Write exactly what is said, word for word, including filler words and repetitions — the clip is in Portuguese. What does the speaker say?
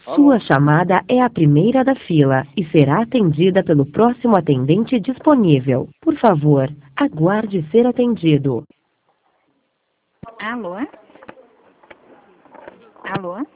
Sua chamada é a primeira da fila e será atendida pelo próximo atendente disponível. Por favor, aguarde ser atendido. Alô? Alô?